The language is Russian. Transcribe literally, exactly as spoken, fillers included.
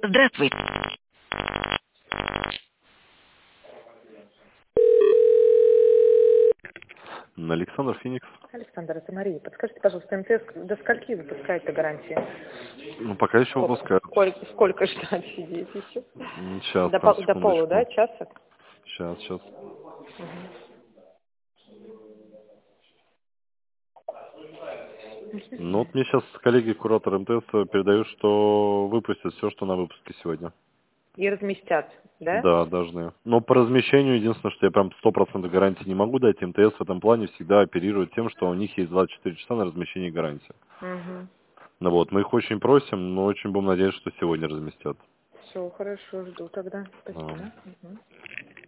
Здравствуйте. Александр Феникс. Александр, это Мария. Подскажите, пожалуйста, МТС до скольки выпускает гарантии? Ну, пока еще Сколько, выпускают. сколько, сколько ждать сидеть еще? Сейчас, До, там, по- до полу, секундочку. да, часа? Сейчас, сейчас. Ну, вот мне сейчас коллеги-куратор МТС передают, что выпустят все, что на выпуске сегодня. И разместят, да? Да, должны. Но по размещению, единственное, что я прям сто процентов гарантии не могу дать, МТС в этом плане всегда оперирует тем, что у них есть двадцать четыре часа на размещение гарантии. Угу. Ну вот, мы их очень просим, но очень будем надеяться, что сегодня разместят. Все, хорошо, жду тогда. А. Спасибо. Мгм.